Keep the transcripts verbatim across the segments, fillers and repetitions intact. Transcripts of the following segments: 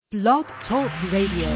Blog Talk Radio.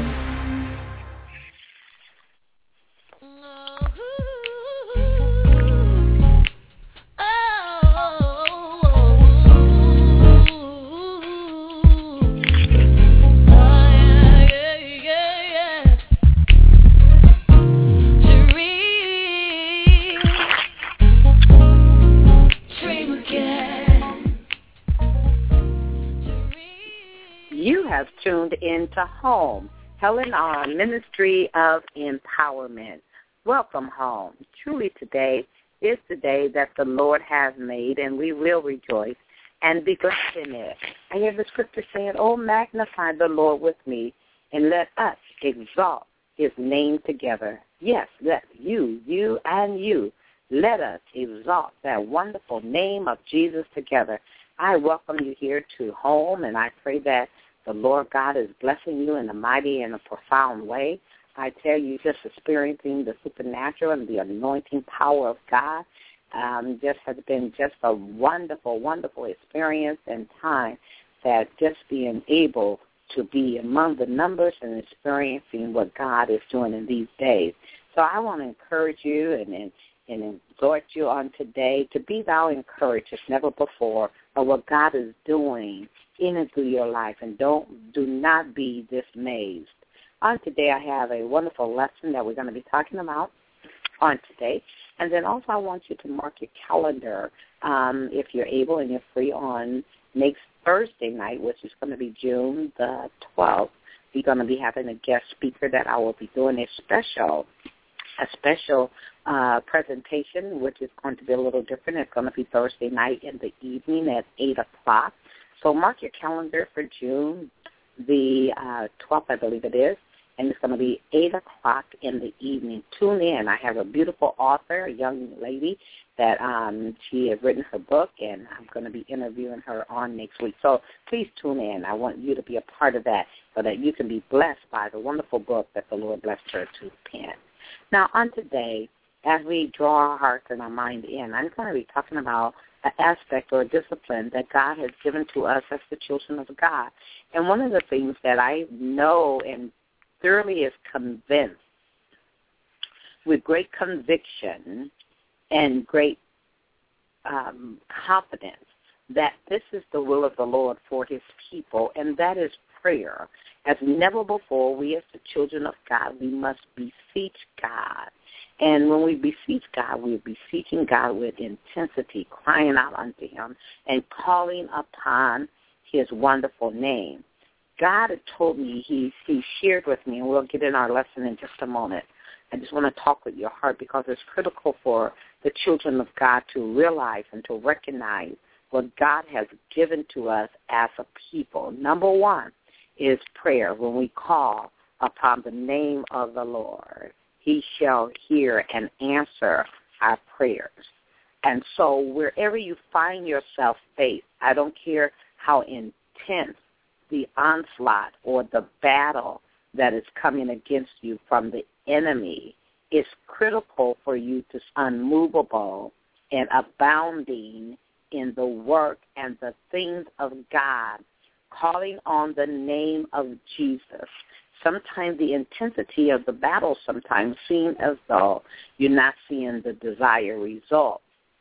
Have tuned into Home, Helen on Ministry of Empowerment. Welcome home. Truly today is the day that the Lord has made, and we will rejoice and be glad in it. I hear the scripture saying, "Oh, magnify the Lord with me, and let us exalt his name together." Yes, let you, you and you, let us exalt that wonderful name of Jesus together. I welcome you here to Home, and I pray that the Lord God is blessing you in a mighty and a profound way. I tell you, just experiencing the supernatural and the anointing power of God um, just has been just a wonderful, wonderful experience and time that just being able to be among the numbers and experiencing what God is doing in these days. So I want to encourage you and, and, and exhort you on today to be thou encouraged as never before of what God is doing in and through your life, and don't do not be dismayed. On today, I have a wonderful lesson that we're going to be talking about on today, and then also I want you to mark your calendar um, if you're able and you're free on next Thursday night, which is going to be June the twelfth. We're going to be having a guest speaker that I will be doing a special, a special uh, presentation, which is going to be a little different. It's going to be Thursday night in the evening at eight o'clock. So mark your calendar for June the uh, twelfth, I believe it is, and it's going to be eight o'clock in the evening. Tune in. I have a beautiful author, a young lady, that um, she has written her book, and I'm going to be interviewing her on next week. So please tune in. I want you to be a part of that so that you can be blessed by the wonderful book that the Lord blessed her to pen. Now, on today, as we draw our hearts and our mind in, I'm going to be talking about an aspect or a discipline that God has given to us as the children of God. And one of the things that I know and thoroughly is convinced with great conviction and great um, confidence that this is the will of the Lord for his people, and that is prayer. As never before, we as the children of God, we must beseech God. And when we beseech God, we're beseeching God with intensity, crying out unto him and calling upon his wonderful name. God had told me, he, he shared with me, and we'll get in our lesson in just a moment. I just want to talk with your heart because it's critical for the children of God to realize and to recognize what God has given to us as a people. Number one is prayer. When we call upon the name of the Lord, he shall hear and answer our prayers. And so wherever you find yourself faced, I don't care how intense the onslaught or the battle that is coming against you from the enemy, it's critical for you to be unmovable and abounding in the work and the things of God, calling on the name of Jesus. Sometimes the intensity of the battle sometimes seems as though you're not seeing the desired result.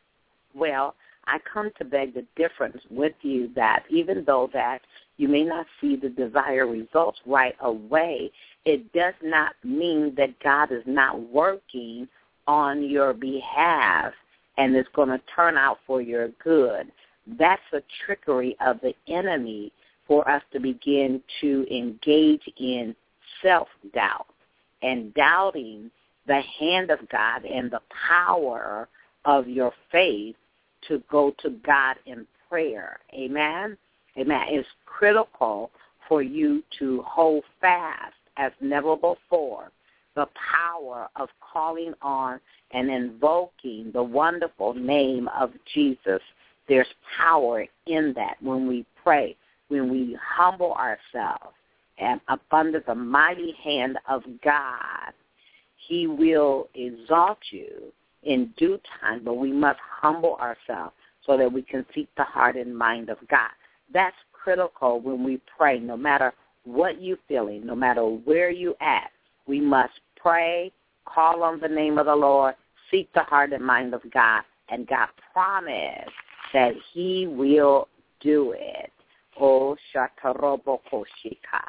Well, I come to beg the difference with you that even though that you may not see the desired results right away, it does not mean that God is not working on your behalf and it's going to turn out for your good. That's a trickery of the enemy for us to begin to engage in self-doubt and doubting the hand of God and the power of your faith to go to God in prayer. Amen? Amen. It's critical for you to hold fast as never before the power of calling on and invoking the wonderful name of Jesus. There's power in that when we pray, when we humble ourselves and up under the mighty hand of God. He will exalt you in due time, but we must humble ourselves so that we can seek the heart and mind of God. That's critical when we pray, no matter what you're feeling, no matter where you at, we must pray, call on the name of the Lord, seek the heart and mind of God, and God promised that he will do it. Oh, Shatarobokoshika,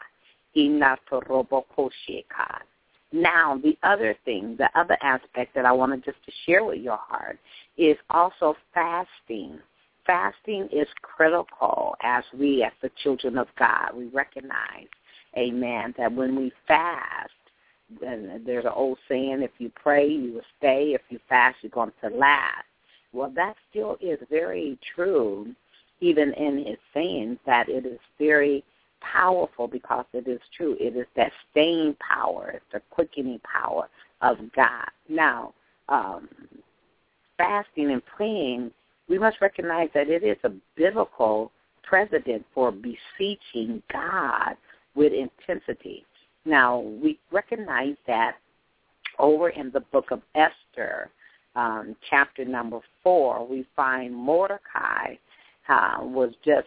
Inatorobokoshika. Now, the other thing, the other aspect that I wanted just to share with your heart is also fasting. Fasting is critical as we, as the children of God, we recognize, amen, that when we fast, then there's an old saying, if you pray, you will stay. If you fast, you're going to last. Well, that still is very true, even in his sayings, that it is very powerful because it is true. It is that staying power, it's the quickening power of God. Now, um, fasting and praying, we must recognize that it is a biblical precedent for beseeching God with intensity. Now, we recognize that over in the book of Esther, um, chapter number four, we find Mordecai uh, was just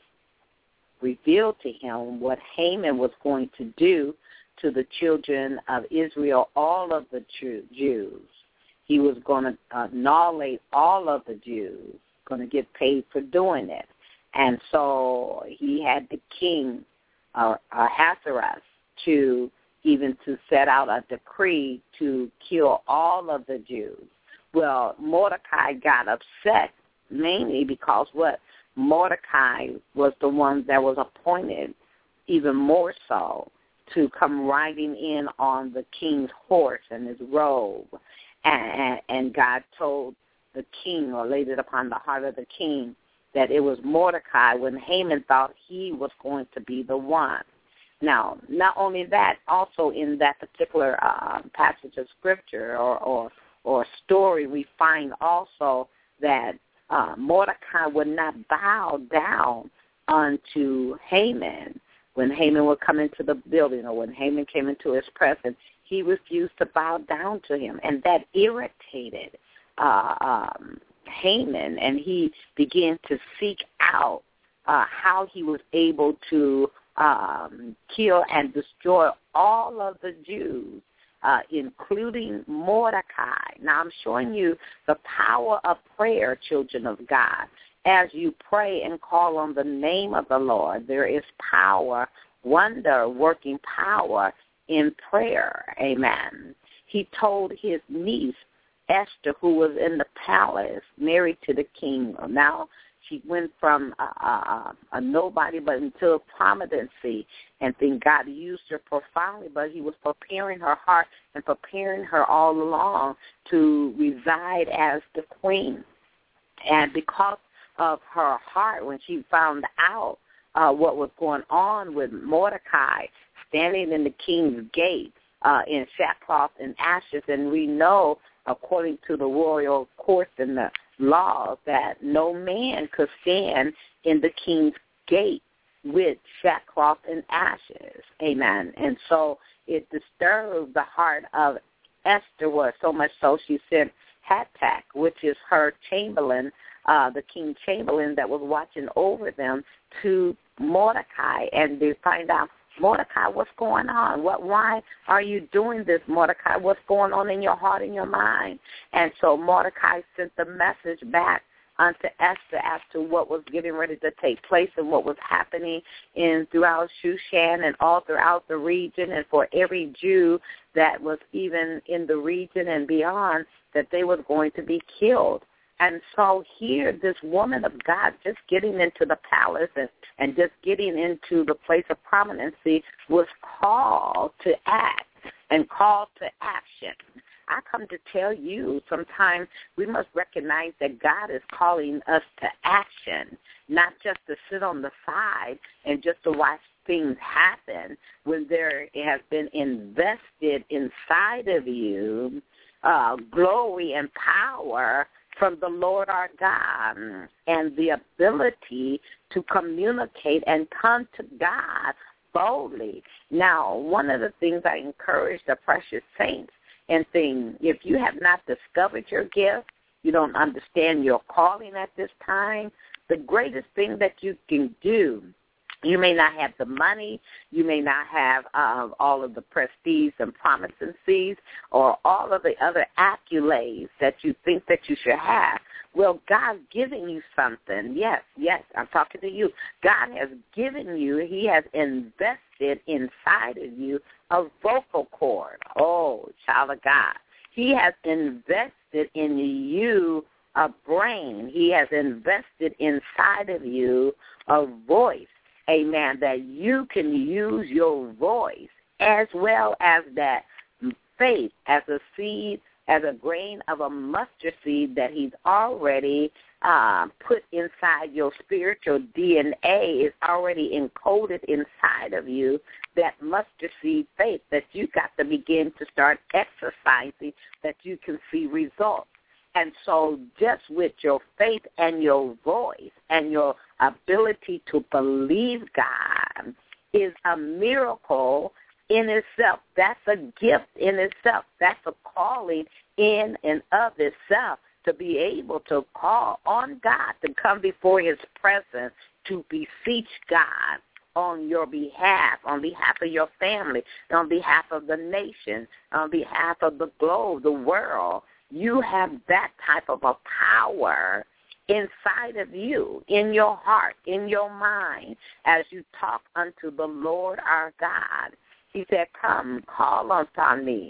revealed to him what Haman was going to do to the children of Israel, all of the Jews. He was going to annihilate all of the Jews, going to get paid for doing it. And so he had the king, uh, Ahasuerus, to even to set out a decree to kill all of the Jews. Well, Mordecai got upset mainly because what? Mordecai was the one that was appointed even more so to come riding in on the king's horse and his robe. And, and God told the king, or laid it upon the heart of the king, that it was Mordecai when Haman thought he was going to be the one. Now, not only that, also in that particular uh, passage of scripture or, or, or story, we find also that uh, Mordecai would not bow down unto Haman. When Haman would come into the building or when Haman came into his presence, he refused to bow down to him, and that irritated uh, um, Haman, and he began to seek out uh, how he was able to um, kill and destroy all of the Jews, uh, including Mordecai. Now, I'm showing you the power of prayer, children of God. As you pray and call on the name of the Lord, there is power, wonder, working power in prayer. Amen. He told his niece, Esther, who was in the palace, married to the king. Now she went from a, a, a nobody but into a prominency, and then God used her profoundly, but he was preparing her heart and preparing her all along to reside as the queen. And because of her heart, when she found out uh, what was going on with Mordecai standing in the king's gate uh, in sackcloth and ashes, and we know, according to the royal courts and the laws, that no man could stand in the king's gate with sackcloth and ashes. Amen. And so it disturbed the heart of Esther, was so much so she sent Hatak, which is her chamberlain, uh, the king chamberlain that was watching over them, to Mordecai, and they find out, Mordecai, what's going on? What? Why are you doing this, Mordecai? What's going on in your heart and your mind? And so Mordecai sent the message back unto Esther as to what was getting ready to take place and what was happening in throughout Shushan and all throughout the region, and for every Jew that was even in the region and beyond, that they were going to be killed. And so here, this woman of God just getting into the palace and, and just getting into the place of prominency was called to act and called to action. I come to tell you, sometimes we must recognize that God is calling us to action, not just to sit on the side and just to watch things happen when there has been invested inside of you uh, glory and power from the Lord our God, and the ability to communicate and come to God boldly. Now, one of the things I encourage the precious saints and things, if you have not discovered your gift, you don't understand your calling at this time, the greatest thing that you can do You may not have the money. You may not have uh, all of the prestige and prominencies or all of the other accolades that you think that you should have. Well, God's giving you something. Yes, yes, I'm talking to you. God has given you, he has invested inside of you a vocal cord. Oh, child of God. He has invested in you a brain. He has invested inside of you a voice. Amen, that you can use your voice as well as that faith as a seed, as a grain of a mustard seed that he's already uh, put inside your spiritual D N A is already encoded inside of you, that mustard seed faith that you got to begin to start exercising, that you can see results. And so just with your faith and your voice and your ability to believe God is a miracle in itself. That's a gift in itself. That's a calling in and of itself, to be able to call on God, to come before his presence, to beseech God on your behalf, on behalf of your family, on behalf of the nation, on behalf of the globe, the world. You have that type of a power inside of you, in your heart, in your mind, as you talk unto the Lord our God. He said, come, call upon me,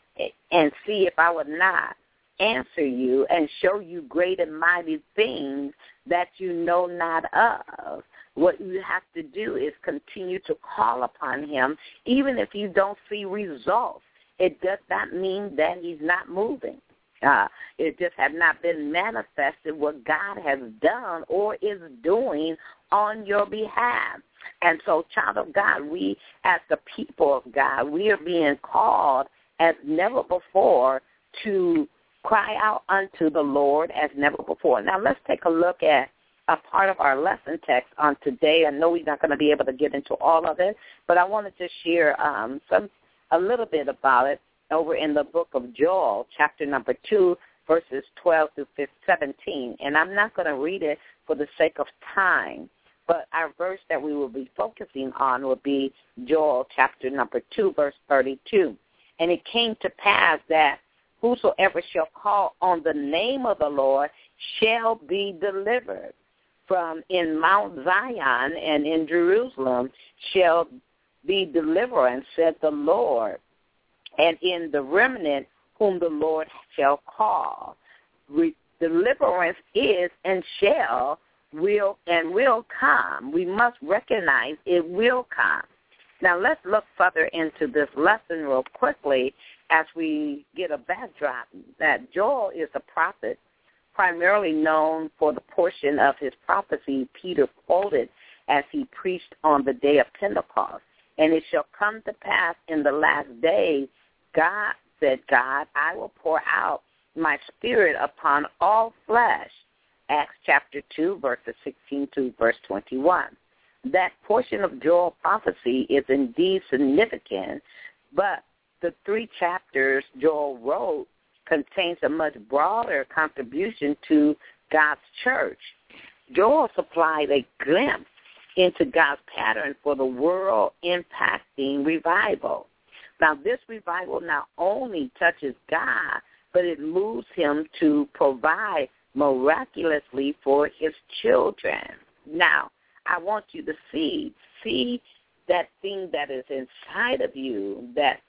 and see if I would not answer you and show you great and mighty things that you know not of. What you have to do is continue to call upon him, even if you don't see results. It does not mean that he's not moving. Uh, it just has not been manifested what God has done or is doing on your behalf. And so, child of God, we as the people of God, we are being called as never before to cry out unto the Lord as never before. Now, let's take a look at a part of our lesson text on today. I know we're not going to be able to get into all of it, but I wanted to share um, some a little bit about it over in the book of Joel, chapter number two, verses twelve through seventeen. And I'm not going to read it for the sake of time, but our verse that we will be focusing on will be Joel chapter number two, verse thirty-two. And it came to pass that whosoever shall call on the name of the Lord shall be delivered. From in Mount Zion and in Jerusalem shall be deliverance, said the Lord, and in the remnant whom the Lord shall call. Re- deliverance is and shall, will, and will come. We must recognize it will come. Now let's look further into this lesson real quickly as we get a backdrop that Joel is a prophet, primarily known for the portion of his prophecy Peter quoted as he preached on the day of Pentecost. And it shall come to pass in the last days, God, said God, I will pour out my spirit upon all flesh. Acts chapter two, verses sixteen to verse twenty-one. That portion of Joel prophecy is indeed significant, but the three chapters Joel wrote contains a much broader contribution to God's church. Joel supplied a glimpse into God's pattern for the world-impacting revival. Now, this revival not only touches God, but it moves him to provide miraculously for his children. Now, I want you to see, see that thing that is inside of you, that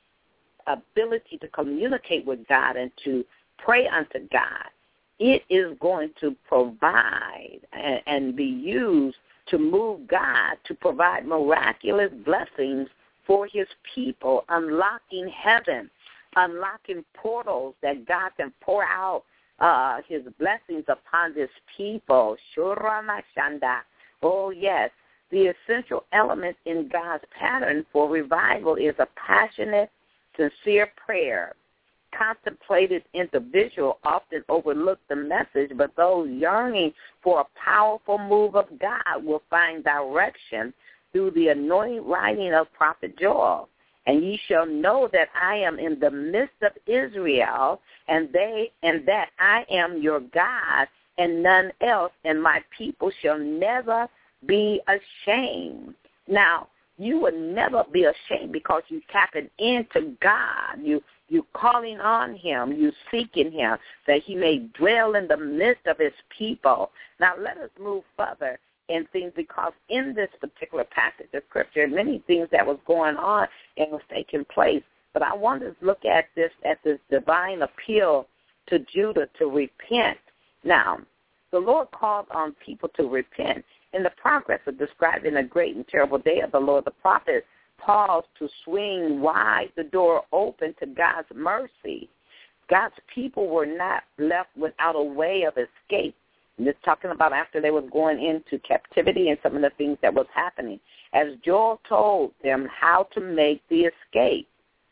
ability to communicate with God and to pray unto God. It is going to provide and, and be used to move God to provide miraculous blessings for his people, unlocking heaven, unlocking portals that God can pour out uh, his blessings upon his people. Shuramashanda. Oh, yes. The essential element in God's pattern for revival is a passionate, sincere prayer. Contemplated individual often overlook the message, but those yearning for a powerful move of God will find direction through the anointed writing of Prophet Joel. And ye shall know that I am in the midst of Israel, and they and that I am your God, and none else, and my people shall never be ashamed. Now, you would never be ashamed because you tapping into God. You you calling on him. You seeking him that he may dwell in the midst of his people. Now, let us move further in things because in this particular passage of Scripture, many things that was going on and was taking place. But I want to look at this, at this divine appeal to Judah to repent. Now, the Lord called on people to repent. In the progress of describing a great and terrible day of the Lord, the prophet paused to swing wide the door open to God's mercy. God's people were not left without a way of escape. And this talking about after they were going into captivity and some of the things that was happening. As Joel told them how to make the escape,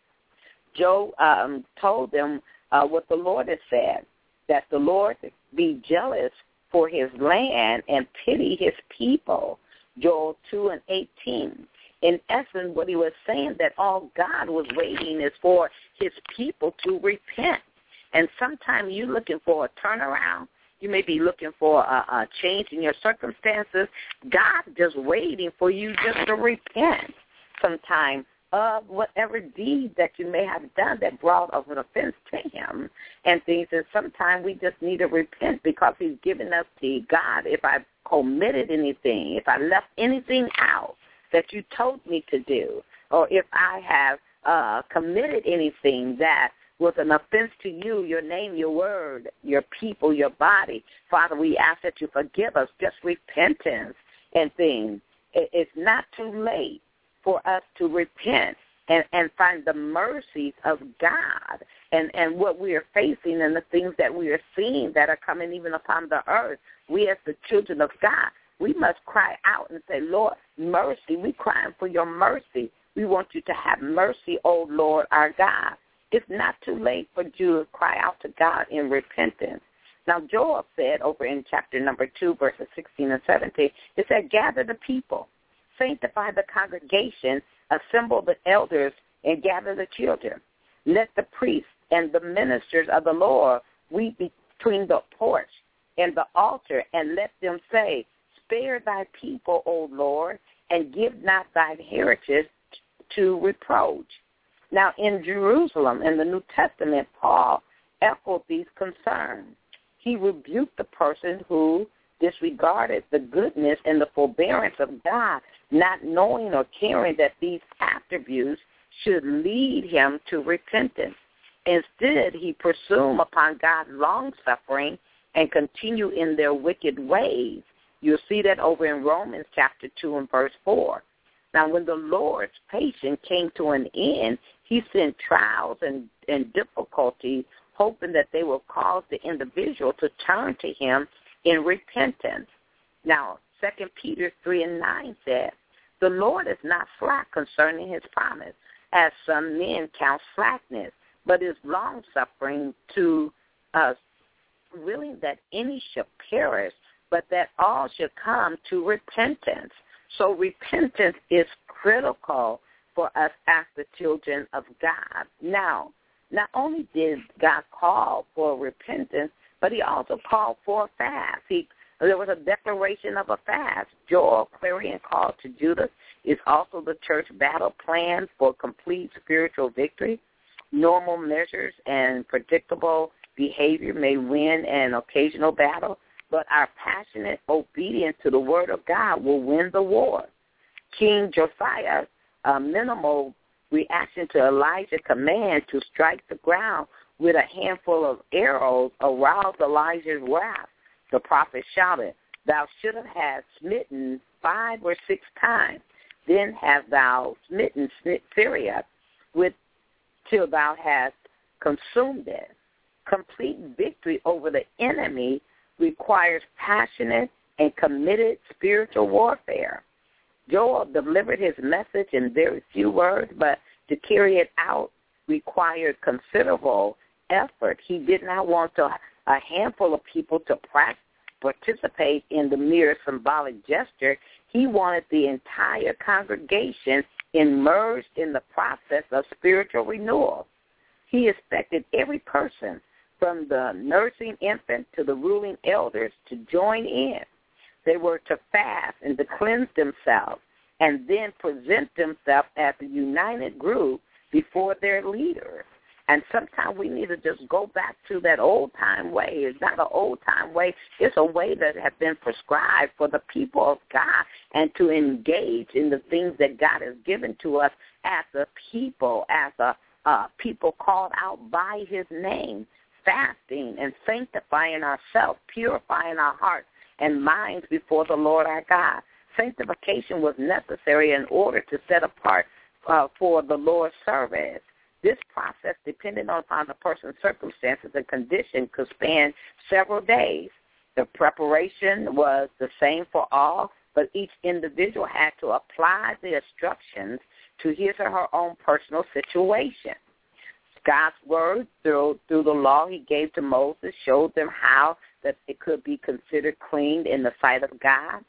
Joel um, told them uh, what the Lord had said, that the Lord be jealous for his land and pity his people, Joel two and eighteen. In essence, what he was saying, that all God was waiting is for his people to repent. And sometimes you're looking for a turnaround. You may be looking for a, a change in your circumstances. God just waiting for you just to repent sometime of whatever deed that you may have done that brought of an offense to him and things. And sometimes we just need to repent because he's given us the God, if I committed anything, if I left anything out that you told me to do, or if I have uh, committed anything that was an offense to you, your name, your word, your people, your body, Father, we ask that you forgive us, just repentance and things. It's not too late for us to repent and, and find the mercies of God and, and what we are facing and the things that we are seeing that are coming even upon the earth. We as the children of God, we must cry out and say, Lord, mercy. We crying for your mercy. We want you to have mercy, O Lord, our God. It's not too late for Judah to cry out to God in repentance. Now, Joel said over in chapter number two, verses sixteen and seventeen, it said, gather the people, sanctify the congregation, assemble the elders, and gather the children. Let the priests and the ministers of the Lord weep between the porch and the altar, and let them say, spare thy people, O Lord, and give not thine heritage to reproach. Now, in Jerusalem, in the New Testament, Paul echoed these concerns. He rebuked the person who disregarded the goodness and the forbearance of God, not knowing or caring that these attributes should lead him to repentance. Instead, he presumed upon God's long-suffering and continue in their wicked ways. You'll see that over in Romans chapter two and verse four. Now, when the Lord's patience came to an end, he sent trials and, and difficulties, hoping that they will cause the individual to turn to him in repentance. Now, Second Peter three and nine said, the Lord is not slack concerning his promise, as some men count slackness, but is long-suffering to us, willing that any should perish, but that all should come to repentance. So repentance is critical for us as the children of God. Now, not only did God call for repentance, but he also called for a fast. He, there was a declaration of a fast. Joel clarion call to Judah is also the church battle plan for complete spiritual victory. Normal measures and predictable behavior may win an occasional battle, but our passionate obedience to the word of God will win the war. King Josiah's uh, minimal reaction to Elijah's command to strike the ground with a handful of arrows aroused Elijah's wrath. The prophet shouted, thou shouldst have smitten five or six times. Then hast thou smitten Syria with till thou hast consumed it. Complete victory over the enemy requires passionate and committed spiritual warfare. Joel delivered his message in very few words, but to carry it out required considerable effort. He did not want to, a handful of people to practice, participate in the mere symbolic gesture. He wanted the entire congregation immersed in the process of spiritual renewal. He expected every person, from the nursing infant to the ruling elders, to join in. They were to fast and to cleanse themselves and then present themselves as a united group before their leaders. And sometimes we need to just go back to that old-time way. It's not an old-time way. It's a way that has been prescribed for the people of God and to engage in the things that God has given to us as a people, as a uh, people called out by his name, fasting and sanctifying ourselves, purifying our hearts and minds before the Lord our God. Sanctification was necessary in order to set apart uh, for the Lord's service. This process, depending upon the person's circumstances and condition, could span several days. The preparation was the same for all, but each individual had to apply the instructions to his or her own personal situation. God's word, through, through the law he gave to Moses, showed them how that it could be considered clean in the sight of God.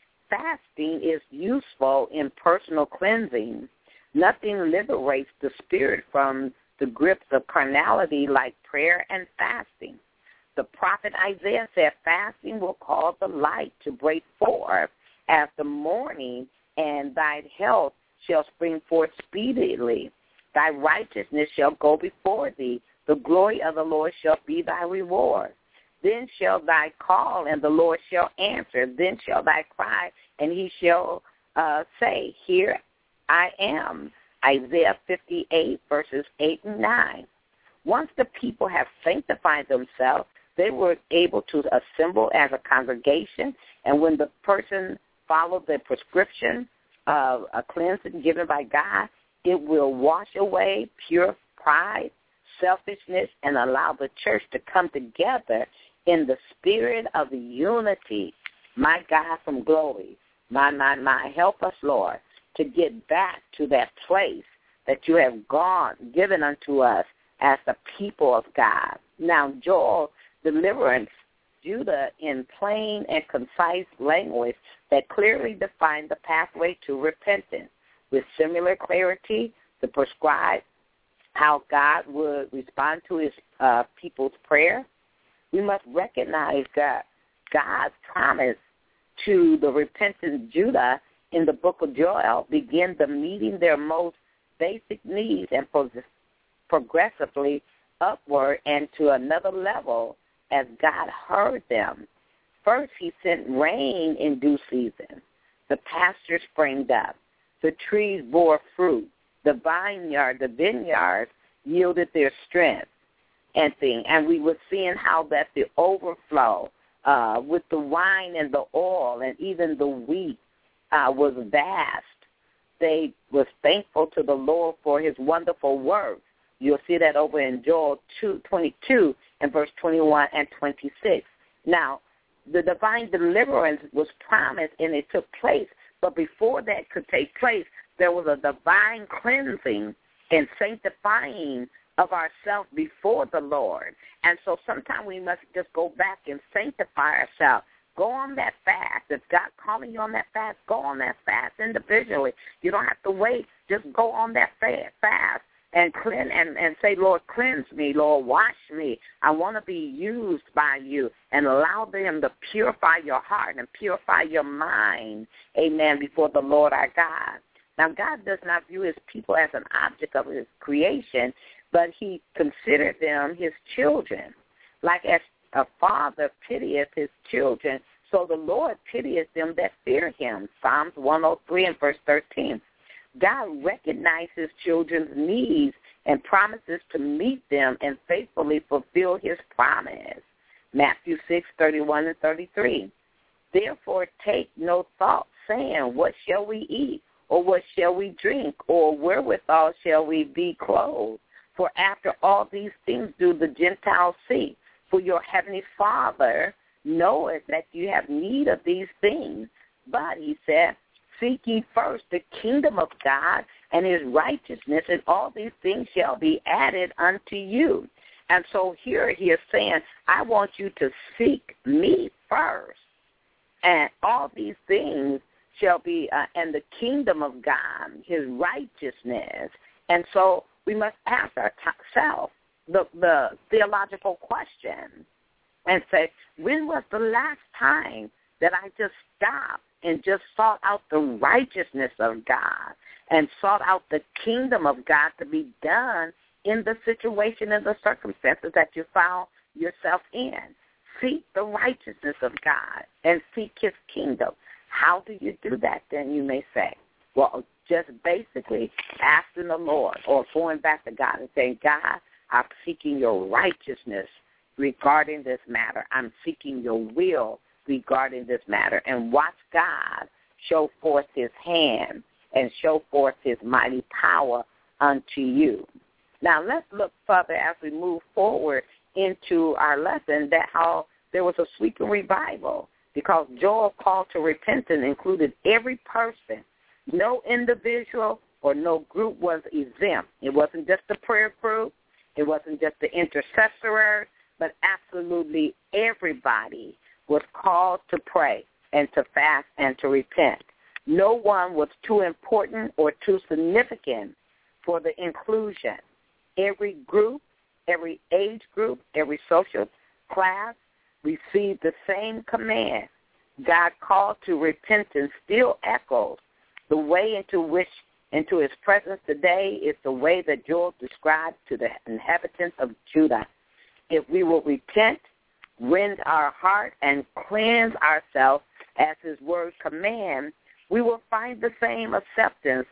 Fasting is useful in personal cleansing. Nothing liberates the spirit from the grips of carnality like prayer and fasting. The prophet Isaiah said, fasting will cause the light to break forth as the morning, and thy health shall spring forth speedily. Thy righteousness shall go before thee. The glory of the Lord shall be thy reward. Then shall thy call, and the Lord shall answer. Then shall thy cry, and he shall uh, say, here I am. Isaiah fifty-eight, verses eight and nine. Once the people have sanctified themselves, they were able to assemble as a congregation, and when the person followed the prescription of a cleansing given by God, it will wash away pure pride, selfishness, and allow the church to come together in the spirit of the unity. My God from glory, my, my, my, help us, Lord, to get back to that place that you have gone, given unto us as the people of God. Now, Joel deliverance Judah in plain and concise language that clearly defined the pathway to repentance. With similar clarity, to prescribe how God would respond to his uh, people's prayer, we must recognize that God's promise to the repentant Judah in the book of Joel begin the meeting their most basic needs and progressively upward and to another level as God heard them. First, he sent rain in due season. The pastures sprang up. The trees bore fruit. The vineyard, the vineyards yielded their strength and thing. And we were seeing how that the overflow uh, with the wine and the oil and even the wheat uh, was vast. They was thankful to the Lord for his wonderful work. You'll see that over in Joel two twenty-two and verse twenty-one and twenty-six. Now, the divine deliverance was promised and it took place, but before that could take place, there was a divine cleansing and sanctifying of ourselves before the Lord. And so sometimes we must just go back and sanctify ourselves. Go on that fast. If God calling you on that fast, go on that fast individually. You don't have to wait. Just go on that fast and cleanse and, and say, Lord, cleanse me. Lord, wash me. I want to be used by you, and allow them to purify your heart and purify your mind, amen, before the Lord our God. Now, God does not view his people as an object of his creation, but he considered them his children. Like as a father pitieth his children, so the Lord pitieth them that fear him. Psalms one oh three and verse thirteen. God recognizes children's needs and promises to meet them and faithfully fulfill his promise. Matthew six thirty-one and thirty-three. Therefore take no thought, saying, what shall we eat? Or what shall we drink? Or wherewithal shall we be clothed? For after all these things do the Gentiles seek. For your heavenly Father knoweth that you have need of these things. But, he said, seek ye first the kingdom of God and his righteousness, and all these things shall be added unto you. And so here he is saying, I want you to seek me first, and all these things shall be, uh, and the kingdom of God, his righteousness. And so we must ask ourselves the, the theological question and say, when was the last time that I just stopped and just sought out the righteousness of God and sought out the kingdom of God to be done in the situation and the circumstances that you found yourself in. Seek the righteousness of God and seek his kingdom. How do you do that, then, you may say? Well, just basically asking the Lord or going back to God and saying, God, I'm seeking your righteousness regarding this matter. I'm seeking your will regarding this matter. And watch God show forth his hand and show forth his mighty power unto you. Now, let's look further as we move forward into our lesson that how there was a sweeping revival because Joel call to repentance included every person. No individual or no group was exempt. It wasn't just the prayer group. It wasn't just the intercessors, but absolutely everybody was called to pray and to fast and to repent. No one was too important or too significant for the inclusion. Every group, every age group, every social class received the same command. God called to repentance still echoes. The way into which into his presence today is the way that Joel described to the inhabitants of Judah. If we will repent, rend our heart, and cleanse ourselves as his word commands, we will find the same acceptance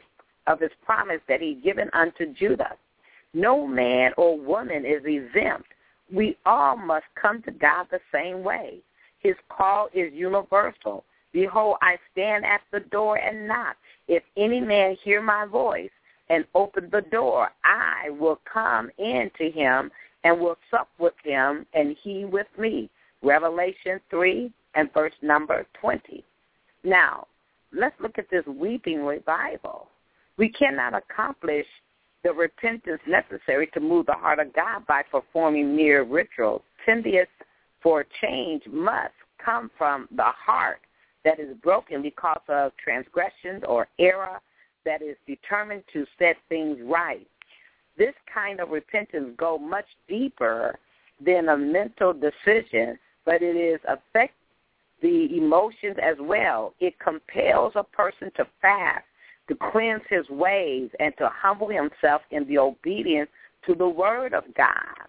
of his promise that he given unto Judah. No man or woman is exempt. We all must come to God the same way. His call is universal. Behold, I stand at the door and knock. If any man hear my voice and open the door, I will come in to him and will sup with him and he with me. Revelation three and verse number twenty. Now, let's look at this weeping revival. We cannot accomplish the repentance necessary to move the heart of God by performing mere rituals. Tendency for change must come from the heart that is broken because of transgressions or error that is determined to set things right. This kind of repentance goes much deeper than a mental decision, but it is affect the emotions as well. It compels a person to fast, to cleanse his ways, and to humble himself in the obedience to the word of God.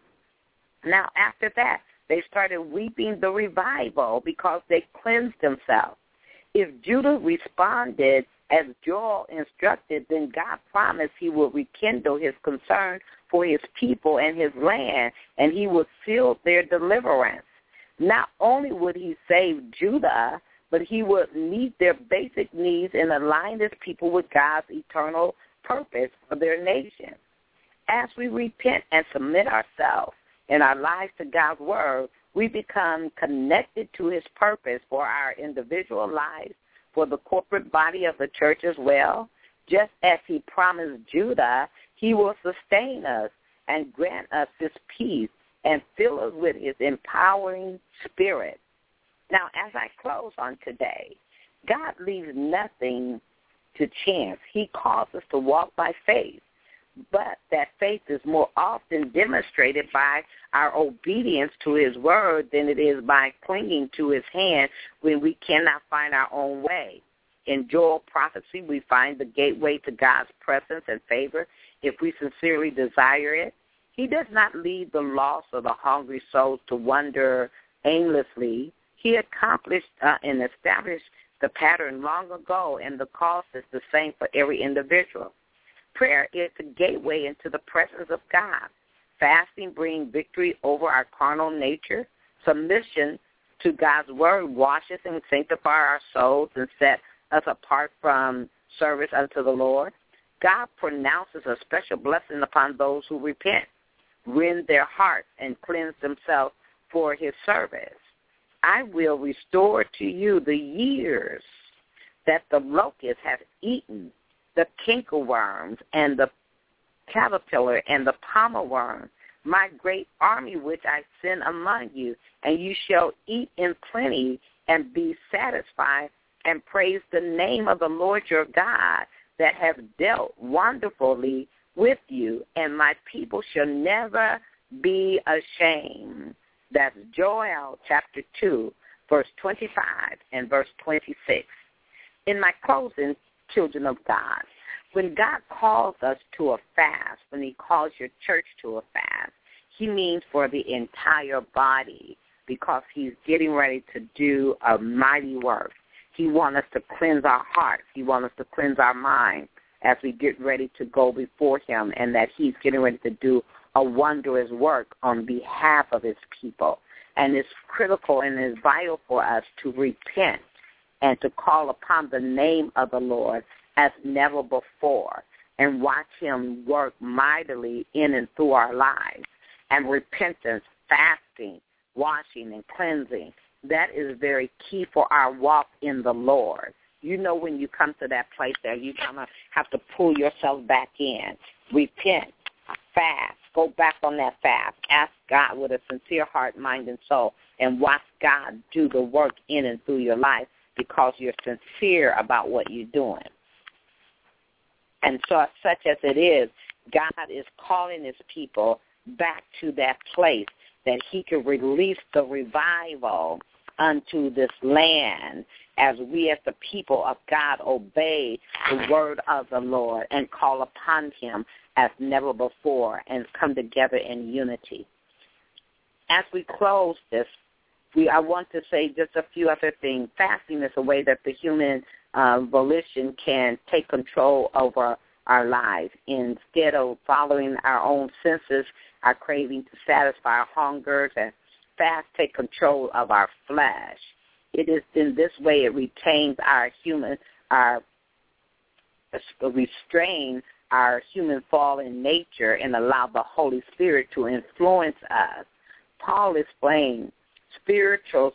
Now, after that, they started weeping the revival because they cleansed themselves. If Judah responded as Joel instructed, then God promised he would rekindle his concern for his people and his land, and he would seal their deliverance. Not only would he save Judah, but he would meet their basic needs and align his people with God's eternal purpose for their nation. As we repent and submit ourselves and our lives to God's word, we become connected to his purpose for our individual lives, for the corporate body of the church as well. Just as he promised Judah, he will sustain us and grant us his peace and fill us with his empowering spirit. Now, as I close on today, God leaves nothing to chance. He calls us to walk by faith, but that faith is more often demonstrated by our obedience to his word than it is by clinging to his hand when we cannot find our own way. In Joel prophecy, we find the gateway to God's presence and favor if we sincerely desire it. He does not lead the lost or the hungry souls to wander aimlessly. He accomplished uh, and established the pattern long ago, and the cost is the same for every individual. Prayer is the gateway into the presence of God. Fasting brings victory over our carnal nature. Submission to God's word washes and sanctifies our souls and sets us apart from service unto the Lord. God pronounces a special blessing upon those who repent, rend their hearts, and cleanse themselves for his service. I will restore to you the years that the locust has eaten, the cankerworms and the caterpillar and the palmer worm, my great army which I send among you, and you shall eat in plenty and be satisfied and praise the name of the Lord your God that has dealt wonderfully with you, and my people shall never be ashamed. That's Joel chapter two, verse twenty-five and verse twenty-six. In my closing, children of God, when God calls us to a fast, when he calls your church to a fast, he means for the entire body, because he's getting ready to do a mighty work. He wants us to cleanse our hearts. He wants us to cleanse our mind as we get ready to go before him, and that he's getting ready to do a wondrous work on behalf of his people. And it's critical and it's vital for us to repent and to call upon the name of the Lord as never before and watch him work mightily in and through our lives. And repentance, fasting, washing, and cleansing, that is very key for our walk in the Lord. You know, when you come to that place there, you kind of have to pull yourself back in. Repent, fast, go back on that fast. Ask God with a sincere heart, mind, and soul, and watch God do the work in and through your life because you're sincere about what you're doing. And so, such as it is, God is calling his people back to that place that he can release the revival unto this land as we as the people of God obey the word of the Lord and call upon him as never before and come together in unity. As we close this, we I want to say just a few other things. Fasting is a way that the human uh, volition can take control over our lives. Instead of following our own senses, our craving to satisfy our hungers, and fast take control of our flesh. It is in this way it retains our human, our restrain our human fallen nature and allow the Holy Spirit to influence us. Paul explained spiritual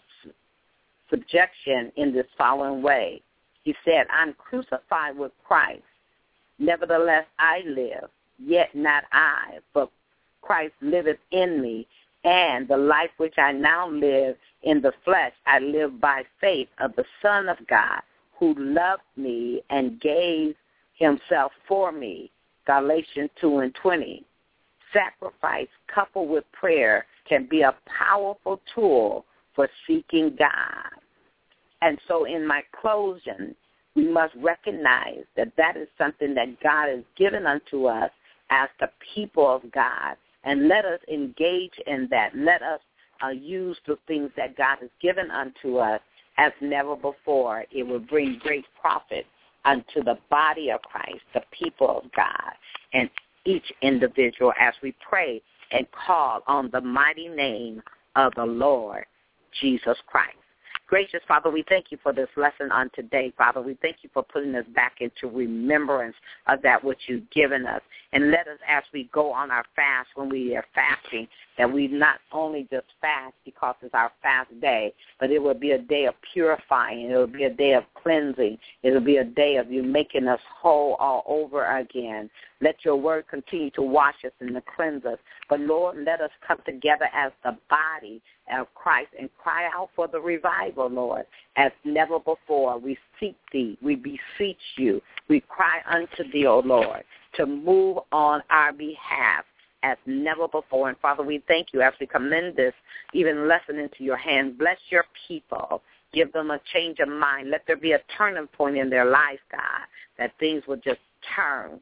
subjection in this following way. He said, I'm crucified with Christ. Nevertheless, I live, yet not I, but Christ liveth in me, and the life which I now live in the flesh, I live by faith of the Son of God, who loved me and gave himself for me. Galatians two and twenty. Sacrifice coupled with prayer can be a powerful tool for seeking God. And so in my closing, we must recognize that that is something that God has given unto us as the people of God. And let us engage in that. Let us uh, use the things that God has given unto us as never before. It will bring great profit unto the body of Christ, the people of God, and each individual as we pray and call on the mighty name of the Lord Jesus Christ. Gracious Father, we thank you for this lesson on today, Father. We thank you for putting us back into remembrance of that which you've given us. And let us, as we go on our fast, when we are fasting, that we not only just fast because it's our fast day, but it will be a day of purifying. It will be a day of cleansing. It will be a day of you making us whole all over again. Let your word continue to wash us and to cleanse us. But, Lord, let us come together as the body of Christ and cry out for the revival, Lord, as never before. We seek thee. We beseech you. We cry unto thee, O Lord, to move on our behalf as never before. And, Father, we thank you as we commend this even lesson into your hands. Bless your people. Give them a change of mind. Let there be a turning point in their life, God, that things will just turn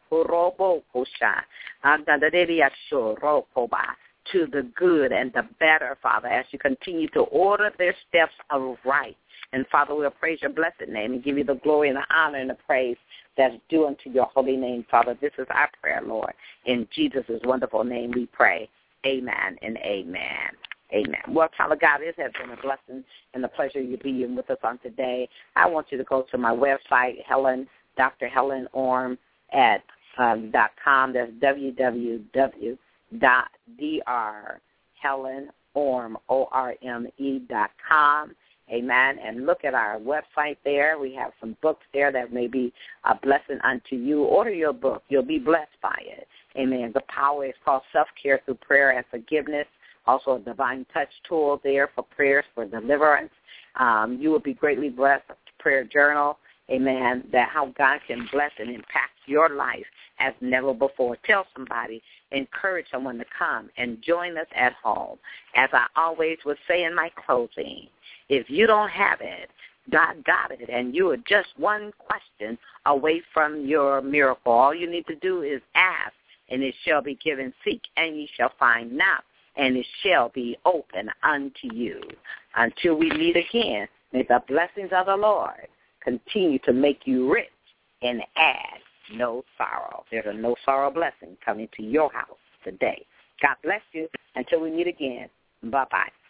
to the good and the better, Father, as you continue to order their steps aright. And, Father, we'll praise your blessed name and give you the glory and the honor and the praise that's due unto your holy name, Father. This is our prayer, Lord. In Jesus' wonderful name we pray. Amen and amen. Amen. Well, child of God, it has been a blessing and a pleasure you being with us on today. I want you to go to my website, Helen, Doctor Helen Orm at um, dot com. That's w w w dot dr helen orm o r m e dot com. Amen. And look at our website there. We have some books there that may be a blessing unto you. Order your book. You'll be blessed by it. Amen. The power is called Self-Care Through Prayer and Forgiveness. Also a divine touch tool there for prayers for deliverance. Um, you will be greatly blessed. Prayer journal. Amen. That how God can bless and impact your life as never before. Tell somebody, encourage someone to come and join us at home. As I always would say in my closing, If you don't have it, God got it, and you are just one question away from your miracle. All you need to do is ask, and it shall be given. Seek, and ye shall find. Knock, and it shall be open unto you. Until we meet again, may the blessings of the Lord continue to make you rich and add no sorrow. There's a no sorrow blessing coming to your house today. God bless you. Until we meet again, bye-bye.